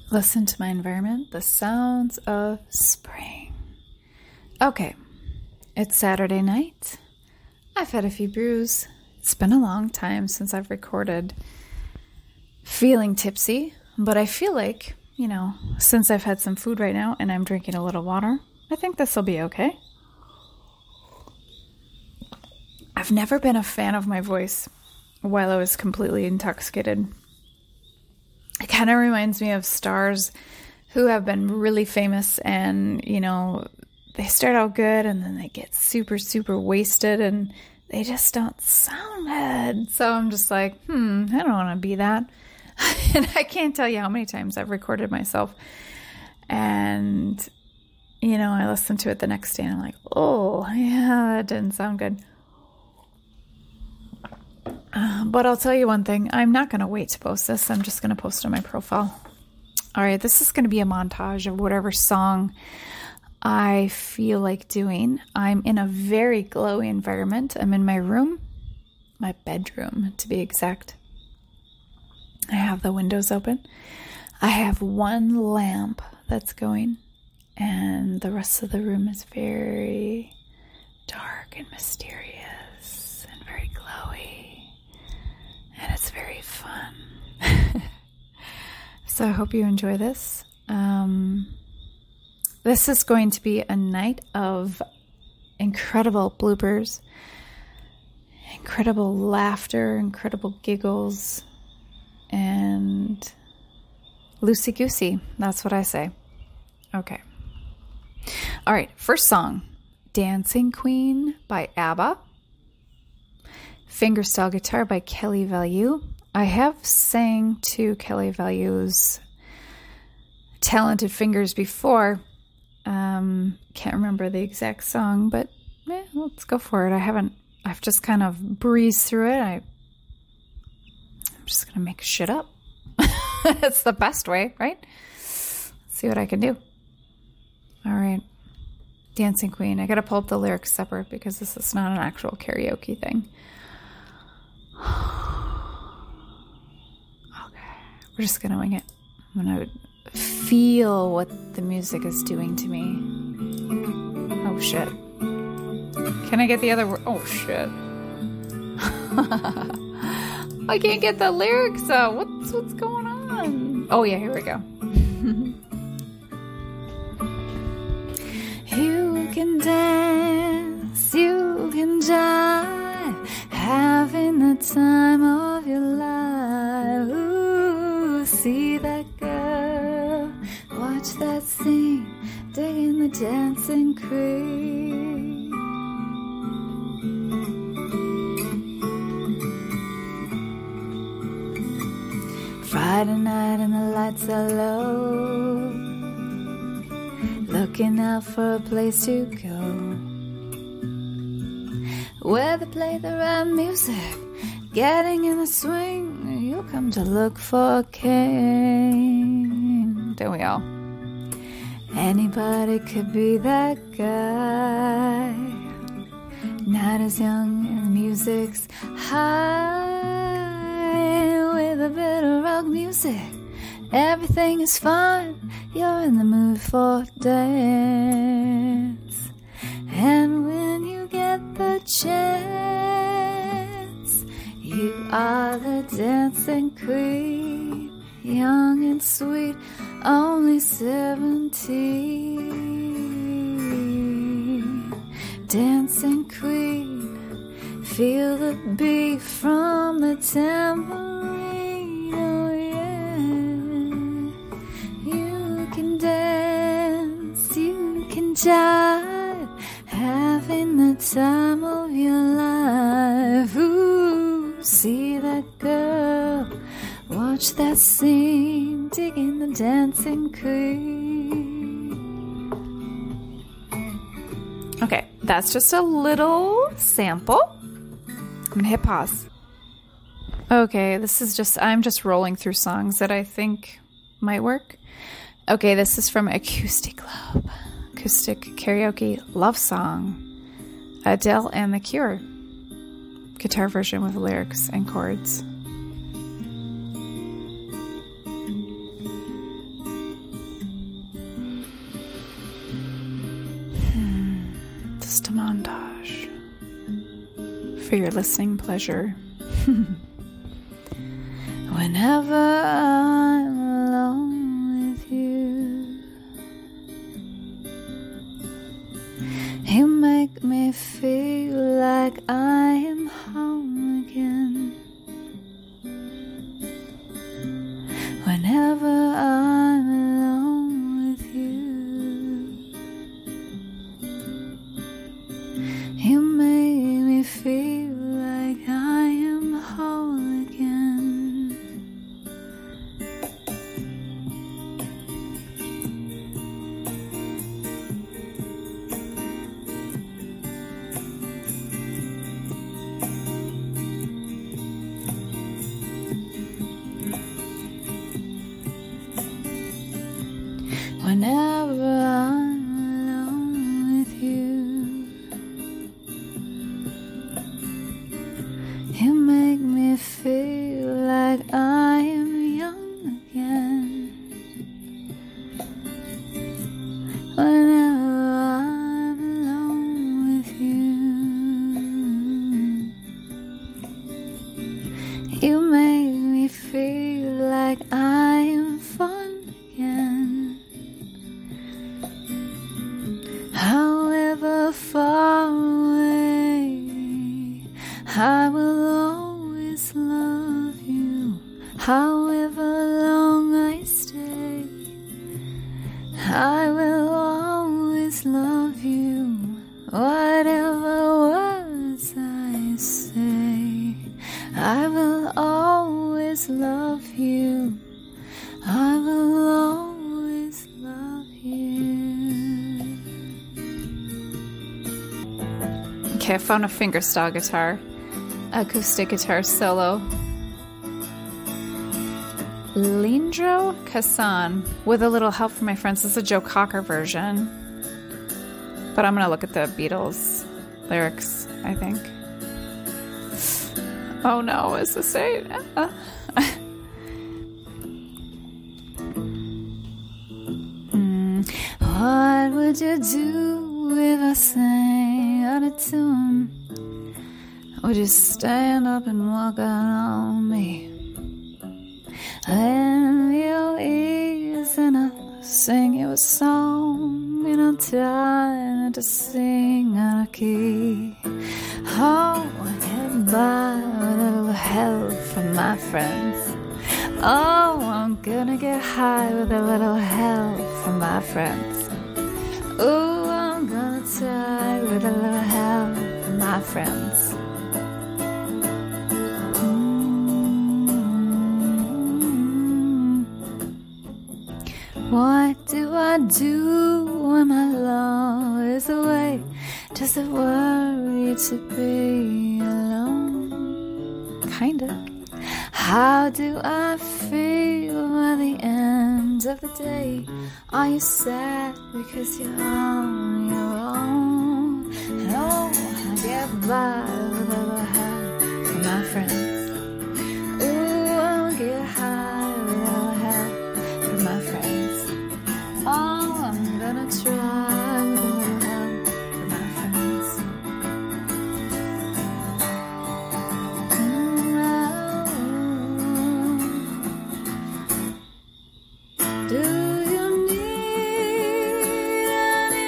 Listen to my environment, the sounds of spring. Okay, it's Saturday night. I've had a few brews. It's been a long time since I've recorded feeling tipsy, but I feel like, since I've had some food right now and I'm drinking a little water, I think this will be okay. I've never been a fan of my voice while I was completely intoxicated. It kind of reminds me of stars who have been really famous and, they start out good and then they get super, super wasted and they just don't sound good. So I'm just like, I don't want to be that. And I can't tell you how many times I've recorded myself and, I listen to it the next day and I'm like, oh, yeah, that didn't sound good. But I'll tell you one thing. I'm not going to wait to post this. I'm just going to post on my profile. All right, this is going to be a montage of whatever song I feel like doing. I'm in a very glowy environment. I'm in my room, my bedroom to be exact. I have the windows open. I have one lamp that's going, and the rest of the room is very dark and mysterious and very glowy. And it's very fun. So I hope you enjoy this. This is going to be a night of incredible bloopers, incredible laughter, incredible giggles, and loosey-goosey. That's what I say. Okay. All right, first song, Dancing Queen by ABBA. Fingerstyle Guitar by Kelly Value. I have sang to Kelly Value's Talented Fingers before. Can't remember the exact song, but let's go for it. I've just kind of breezed through it. I'm just going to make shit up. It's the best way, right? Let's see what I can do. All right. Dancing Queen. I got to pull up the lyrics separate because this is not an actual karaoke thing. Okay, we're just gonna wing it. I'm gonna feel what the music is doing to me. Oh shit. Can I get the other word? Oh shit. I can't get the lyrics out. What's going on? Oh yeah, here we go. You can dance, you can jive, having the time of your life. Ooh, see that girl, watch that scene, digging the dancing queen. Friday night and the lights are low, looking out for a place to go where they play the right music, getting in the swing. You come to look for a king. Don't we all? Anybody could be that guy. Not as young and music's high. With a bit of rock music, everything is fine. You're in the mood for dance. And when you get the chance, you are the dancing queen, young and sweet, only 17. Dancing queen, feel the beat from the tambourine. Oh yeah, you can dance, you can jive, having the time of your life. Ooh, see that girl, watch that scene, digging the dancing queen. Okay, that's just a little sample. I'm gonna hit pause. Okay, I'm just rolling through songs that I think might work. Okay, this is from Acoustic Club. Acoustic karaoke love song. Adele and The Cure. Guitar version with lyrics and chords. montage for your listening pleasure. Whenever I'm alone with you, you make me feel like I am home again. Whenever I'm alone with you, you make me feel like I am whole again. Whenever I'm alone with you, you make me feel like I am young again. Whenever I'm alone with you, you make me feel like I am fun again. However far away, I will always love you. However long I stay, I will always love you. Whatever words I say, I will always love you. I will always love you. Okay, I found a fingerstyle guitar, acoustic guitar solo. Leandro Cassan, with a little help from my friends. This is a Joe Cocker version, but I'm going to look at the Beatles lyrics, I think. Oh no, is this it? What would you do if I sang out of tune? Would you stand up and walk out on me? And your ears and I'll sing you a song, and I'll try not to sing out of key. Oh, I get by with a little help from my friends. Oh, I'm gonna get high with a little help from my friends. Ooh, I'm gonna try with a little help from my friends. What do I do when my love is away? Does it worry to be alone? Kinda. How do I feel by the end of the day? Are you sad because you're on your own? No, I get by with a little help from my friends. Ooh, I'll get high with a little help from my friends. Oh, I'm gonna try with a little help from my friends. Do you need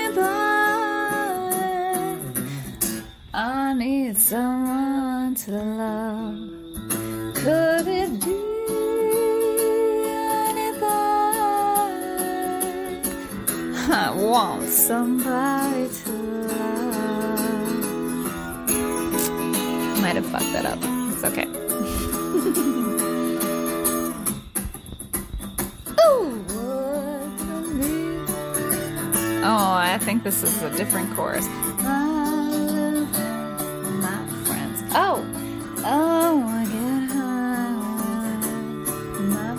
anybody? I need someone to love. Could it be anybody? I want somebody to love. Might have fucked that up. It's okay. Oh, I think this is a different chorus. My friends. Oh, I get high. My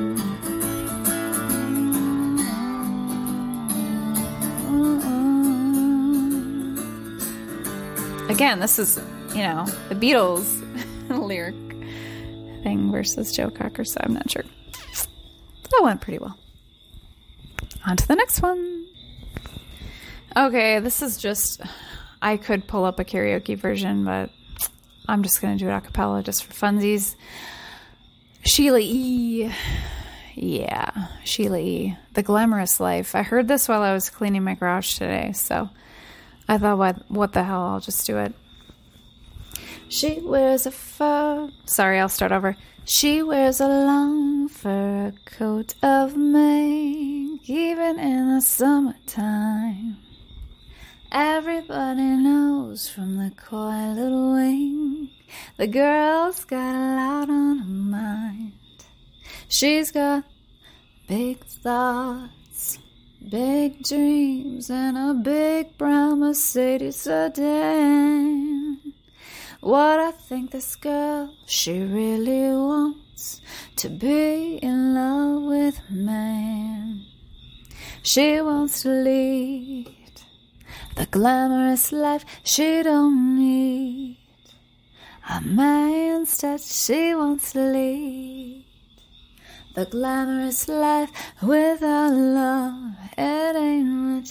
friends. Again, this is, the Beatles lyric thing versus Joe Cocker, so I'm not sure. That went pretty well. On to the next one. Okay, this is just I could pull up a karaoke version, but I'm just going to do it a cappella just for funsies. Sheila E. Yeah, Sheila E. The Glamorous Life. I heard this while I was cleaning my garage today, so I thought, what the hell, I'll just do it. She wears a fur... Sorry, I'll start over. She wears a long fur coat of mink, even in the summertime. Everybody knows from the coy little wing, the girl's got a lot on her mind. She's got big thoughts, big dreams, and a big brown Mercedes sedan. What I think this girl, she really wants to be in love with a man. She wants to lead the glamorous life. She don't need a man's touch. She wants to lead the glamorous life without love. It ain't much.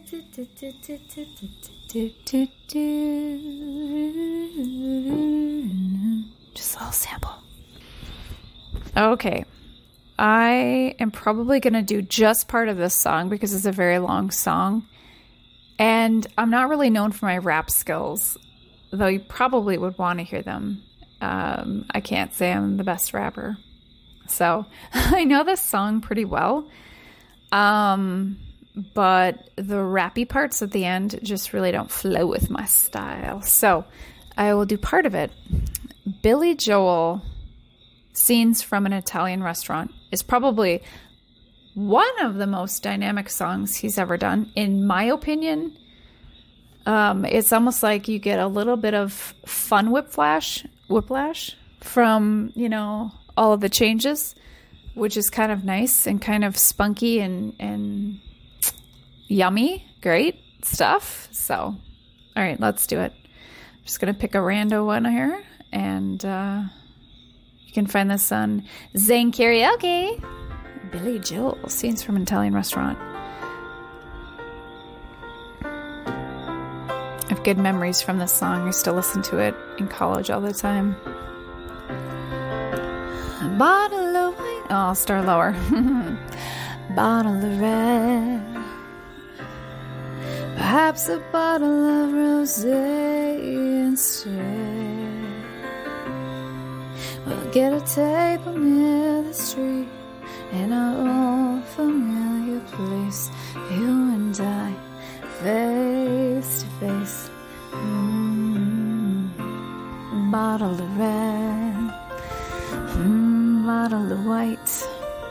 Just a little sample. Okay. I am probably going to do just part of this song because it's a very long song. And I'm not really known for my rap skills, though you probably would want to hear them. I can't say I'm the best rapper. So I know this song pretty well. But the rappy parts at the end just really don't flow with my style. So I will do part of it. Billy Joel, Scenes from an Italian Restaurant, is probably one of the most dynamic songs he's ever done, in my opinion. It's almost like you get a little bit of fun whiplash from, all of the changes, which is kind of nice and kind of spunky and yummy. Great stuff. So, all right, let's do it. I'm just going to pick a rando one here, and you can find this on Zane Karaoke. Billy Joel, Scenes from an Italian Restaurant. I have good memories from this song. I used to listen to it in college all the time. A bottle of wine. Oh, I'll start lower. Bottle of red. Perhaps a bottle of rosé instead. We'll get a table near the street in our old familiar place. You and I, face to face. Bottle of red, bottle of white.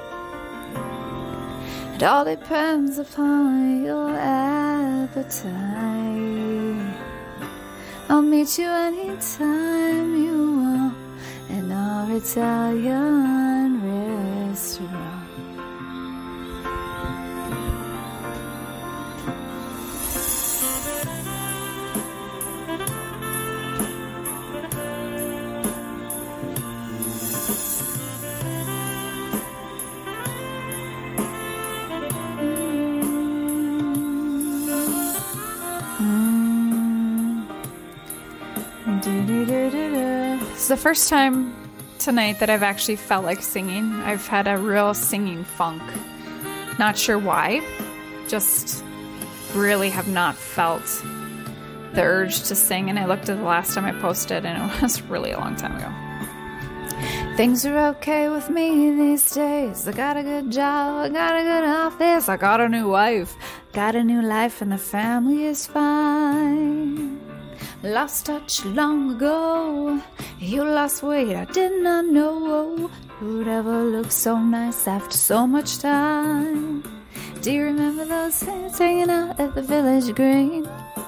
It all depends upon your appetite. I'll meet you anytime you want in our Italian restaurant. It's the first time tonight that I've actually felt like singing. I've had a real singing funk. Not sure why. Just really have not felt the urge to sing. And I looked at the last time I posted, and it was really a long time ago. Things are okay with me these days. I got a good job, I got a good office, I got a new wife, got a new life, and the family is fine. Lost touch long ago. You lost weight, I did not know. Who'd ever look so nice after so much time? Do you remember those days hanging out at the village green?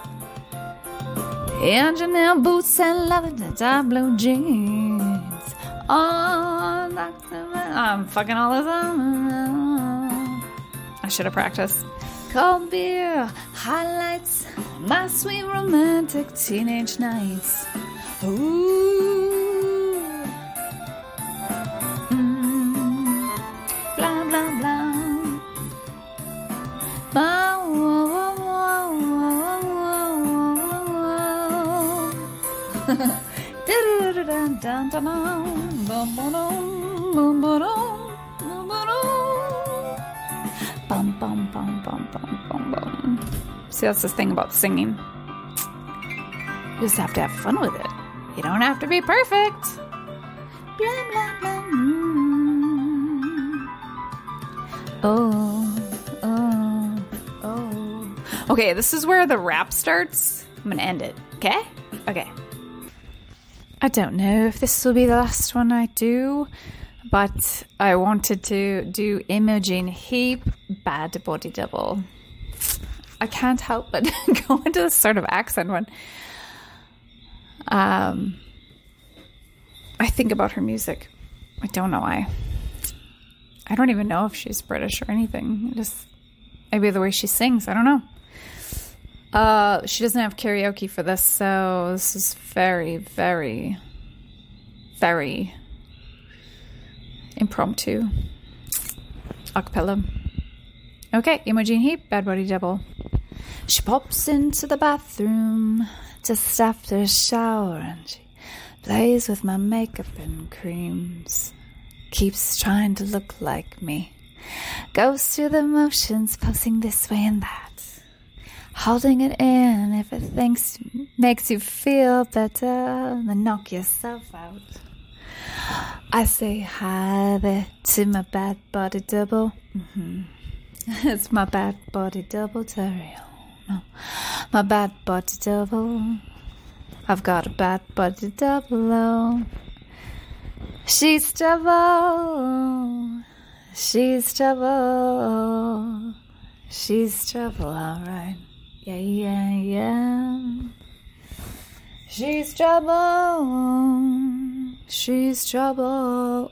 And Chanel boots and lavender dark blue jeans. Oh, I'm fucking all this up. I should have practiced. Cold beer highlights my sweet romantic teenage nights. Ooh, blah blah blah. Bow, whoa, whoa, whoa, whoa, whoa, See, that's the thing about singing. You just have to have fun with it. You don't have to be perfect. Blah, blah, blah. Oh. Okay, this is where the rap starts. I'm going to end it. Okay? Okay. I don't know if this will be the last one I do, but I wanted to do Imogen Heap, Bad Body Double. I can't help but go into this sort of accent when I think about her music. I don't know why. I don't even know if she's British or anything. Just maybe the way she sings. I don't know. She doesn't have karaoke for this, so this is very, very, very impromptu. Acapella. Okay, Imogen Heap, Bad Body Double. She pops into the bathroom just after a shower and she plays with my makeup and creams. Keeps trying to look like me. Goes through the motions, posing this way and that. Holding it in if it makes you feel better, then knock yourself out. I say hi there to my bad body double. It's my bad body double, Terry. No, my bad body double. I've got a bad body double. Oh. She's trouble. She's trouble. She's trouble, alright. Yeah. She's trouble. She's trouble.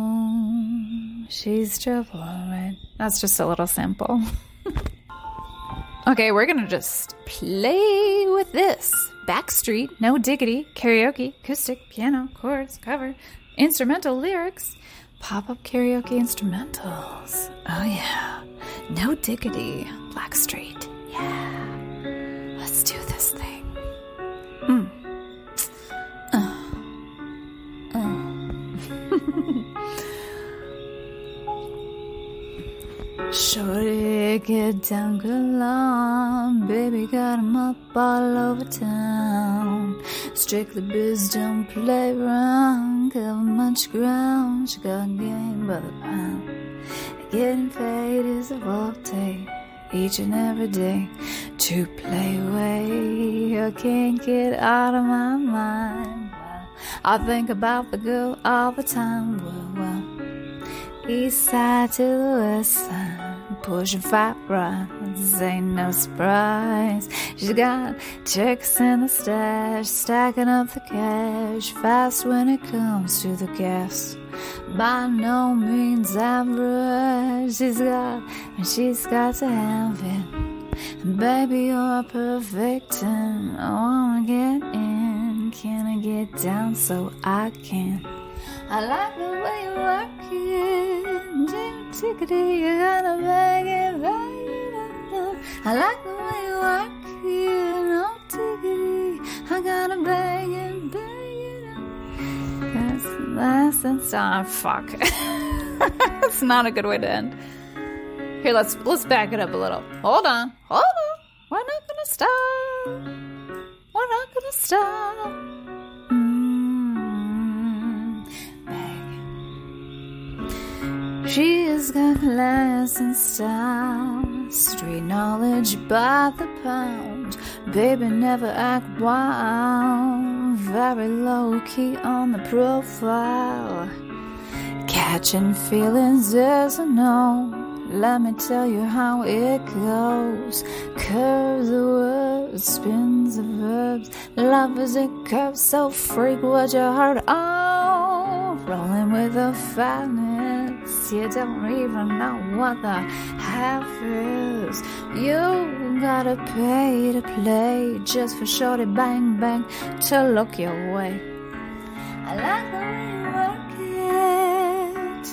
She's trouble, alright. That's just a little sample. Okay, we're gonna just play with this. Backstreet, No Diggity, karaoke, acoustic, piano, chords, cover, instrumental lyrics, pop-up karaoke instrumentals. Oh yeah. No Diggity, Blackstreet. Yeah. Let's do this thing. Shorty, get down, good on. Baby got 'em up all over town. Strictly biz, don't play around. Cover much ground. She got game by the pound. Getting paid is a work day, each and every day. To play away, I can't get out of my mind. Well, I think about the girl all the time. Well. East side to the west side, pushing fat rides, ain't no surprise. She's got chicks in the stash, stacking up the cash, fast when it comes to the gas. By no means average, she's got to have it. And baby, you're a perfect 10. I wanna get in, can I get down so I can? I like the way you work it, tickety, you gotta bang it. I like the way you work it, no tickety, I gotta bang it. That's fuck. That's not a good way to end. Here, let's back it up a little. Hold on. We're not gonna stop. She's got class and style, street knowledge by the pound. Baby never act wild, very low key on the profile. Catching feelings is a no. Let me tell you how it goes. Curves the words, spins the verbs. Love is a curve, so freak what you heard. Oh, rolling with the fatness. You don't even know what the half is. You gotta pay to play just for shorty bang bang to look your way. I like the way you work it.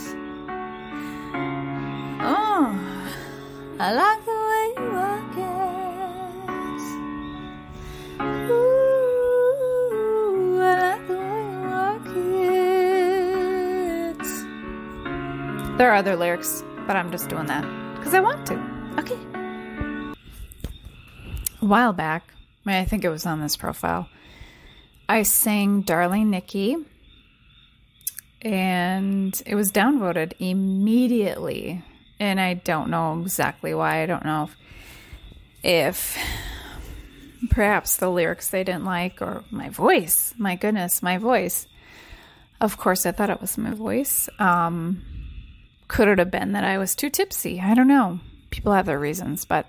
Oh, I like the way you work it. Ooh, I There are other lyrics, but I'm just doing that because I want to. Okay. A while back, I think it was on this profile, I sang Darling Nikki, and it was downvoted immediately. And I don't know exactly why. I don't know if perhaps the lyrics they didn't like, or my voice. My goodness, my voice. Of course, I thought it was my voice. Could it have been that I was too tipsy? I don't know. People have their reasons, but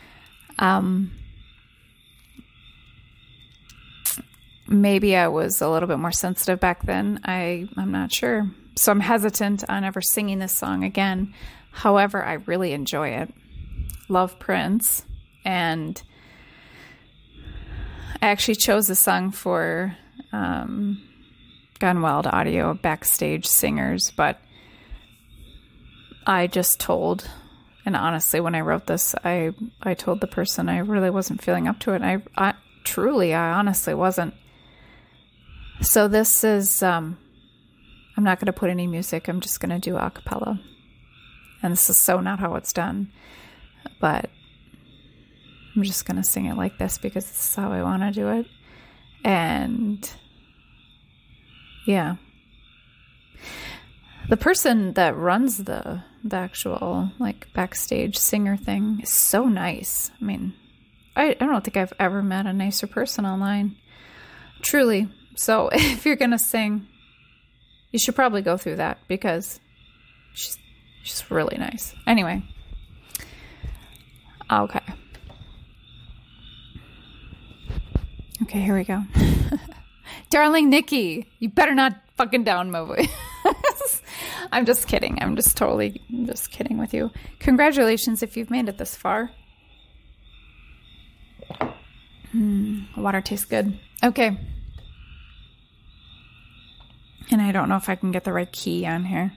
maybe I was a little bit more sensitive back then. I'm not sure. So I'm hesitant on ever singing this song again. However, I really enjoy it. Love Prince. And I actually chose this song for Gone Wild Audio backstage singers, but I just told, and honestly, when I wrote this, I told the person I really wasn't feeling up to it. I honestly wasn't. So this is, I'm not going to put any music. I'm just going to do a cappella. And this is so not how it's done. But I'm just going to sing it like this because this is how I want to do it. And yeah. The person that runs the actual like backstage singer thing is so nice. I mean, I don't think I've ever met a nicer person online. Truly. So if you're going to sing, you should probably go through that because she's really nice. Anyway. Okay. Okay, here we go. Darling Nikki, you better not fucking down my voice. I'm just kidding. I'm just kidding with you. Congratulations if you've made it this far. Water tastes good. Okay. And I don't know if I can get the right key on here.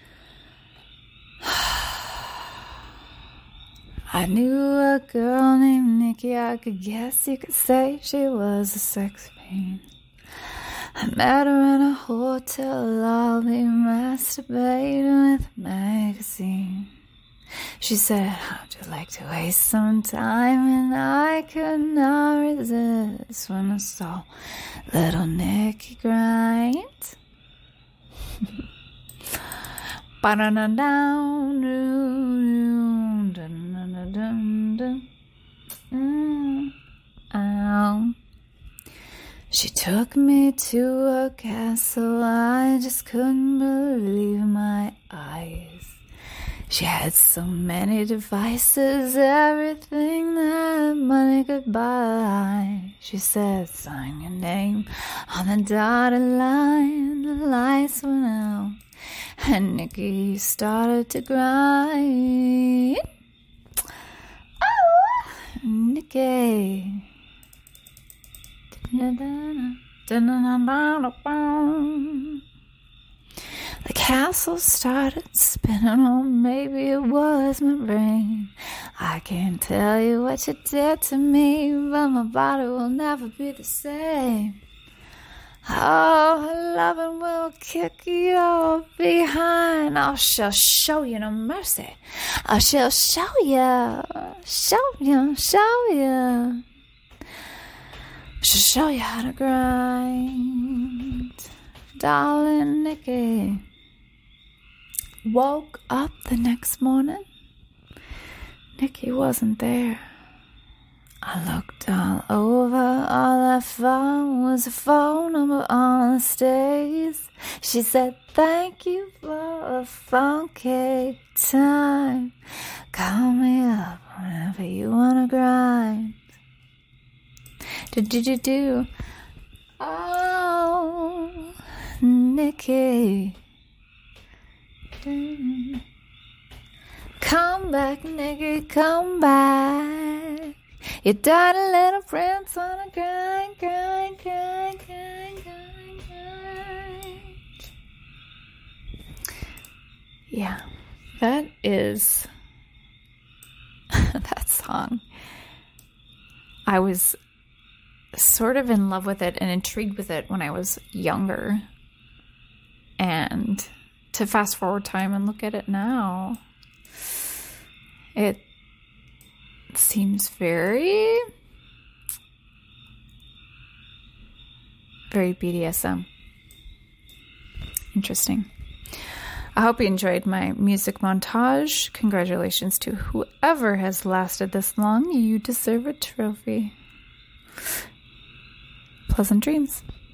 I knew a girl named Nikki. I could guess you could say she was a sex fiend. I met her in a hotel lobby, masturbating with a magazine. She said, how'd you like to waste some time? And I could not resist when I saw little Nikki grind. She took me to a castle, I just couldn't believe my eyes. She had so many devices, everything that money could buy. She said, sign your name on the dotted line. The lights went out and Nikki started to grind. Oh, Nikki. The castle started spinning, or maybe it was my brain. I can't tell you what you did to me, but my body will never be the same. Oh, her loving will kick you behind. Oh, she'll show you no mercy. Oh, she'll show you. She'll show you how to grind. Darling Nikki woke up the next morning. Nikki wasn't there. I looked all over, all I found was a phone number on the stairs. She said, thank you for a funky time. Call me up whenever you wanna grind. Do. Oh, Nikki. Come back, Nikki, come back. You died a little prince on a grind. Yeah, that is that song. I was sort of in love with it and intrigued with it when I was younger. And to fast forward time and look at it now, it seems very, very BDSM. Interesting. I hope you enjoyed my music montage. Congratulations to whoever has lasted this long. You deserve a trophy. Pleasant dreams.